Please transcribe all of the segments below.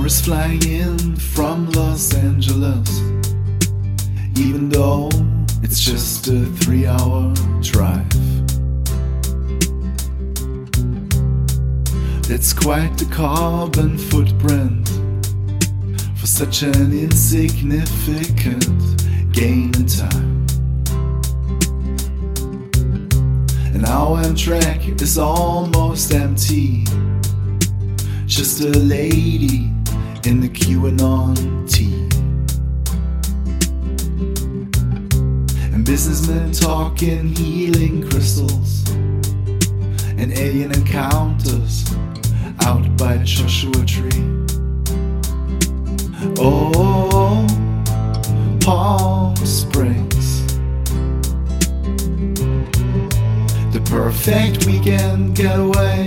Tourists flying in from Los Angeles, even though it's just a 3-hour drive. It's quite the carbon footprint for such an insignificant gain in time. And our Amtrak is almost empty, just a lady in the QAnon tee. And businessmen talking healing crystals and alien encounters out by Joshua Tree. Oh, Palm Springs, the perfect weekend getaway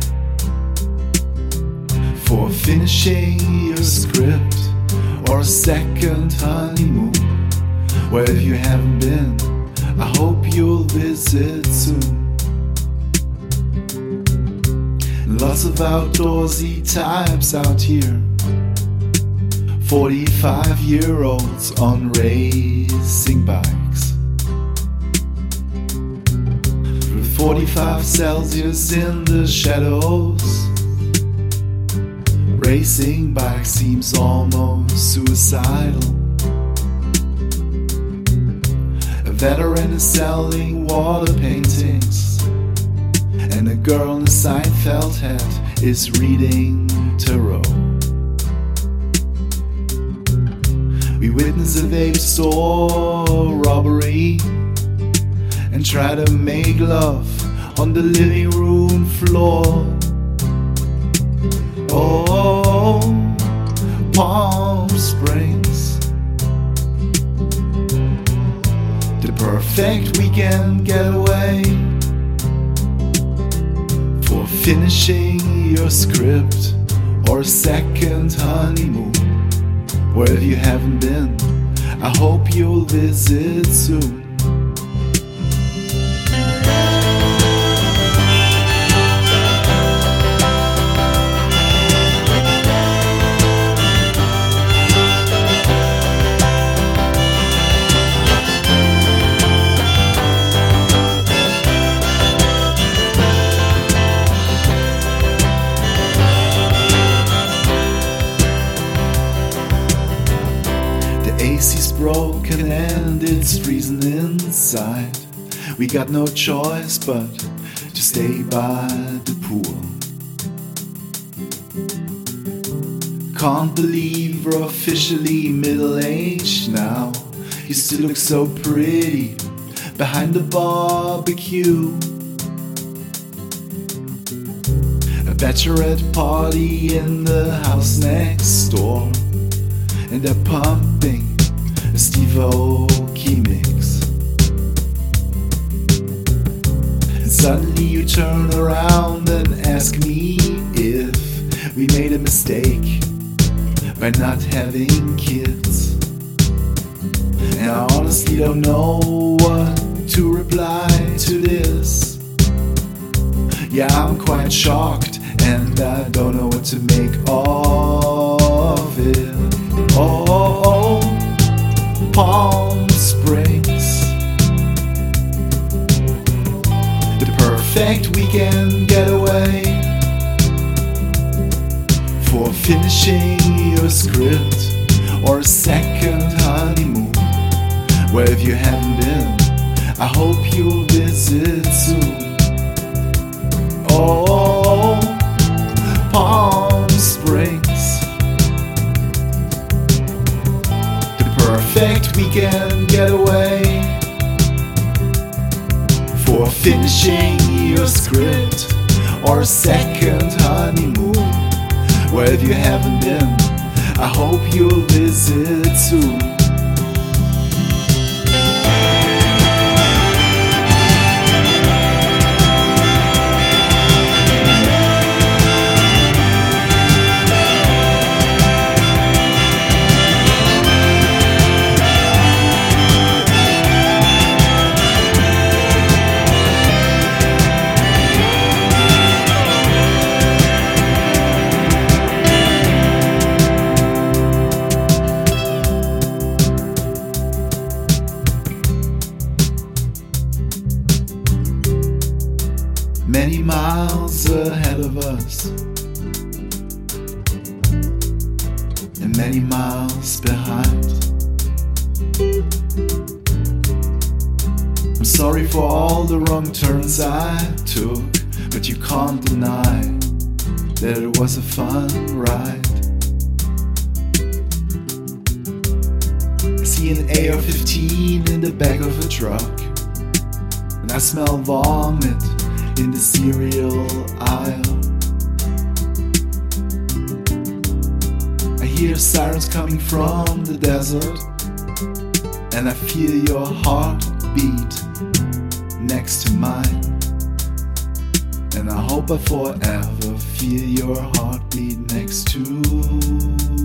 for finishing your script or a second honeymoon. Where if you haven't been, I hope you'll visit soon. Lots of outdoorsy types out here, 45-year-olds on racing bikes, with 45 Celsius in the shadows. Racing bike seems almost suicidal. A veteran is selling water paintings, and a girl in a Seinfeld hat is reading tarot. We witness a vape store robbery and try to make love on the living room floor. Oh, Palm Springs, the perfect weekend getaway for finishing your script or a second honeymoon. Where if you haven't been, I hope you'll visit soon. AC's broken and it's freezing inside. We got no choice but to stay by the pool. Can't believe we're officially middle-aged now. Used to look so pretty behind the barbecue. A bachelorette party in the house next door, and they're pumping a Steve Aoki mix. And suddenly you turn around and ask me if we made a mistake by not having kids. And I honestly don't know what to reply to this. Yeah, I'm quite shocked and I don't know what to make of it. Oh, Palm Springs, the perfect weekend getaway for finishing your script or a second honeymoon. Where if you haven't been, I hope you'll visit soon. Oh, Palm Springs, perfect weekend getaway for finishing your script or a second honeymoon. Where if you haven't been, I hope you'll visit soon. many miles behind. I'm sorry for all the wrong turns I took, but you can't deny that it was a fun ride. I see an AR-15 in the back of a truck, and I smell vomit in the cereal aisle. I hear sirens coming from the desert, and I feel your heartbeat next to mine. And I hope I forever feel your heartbeat next to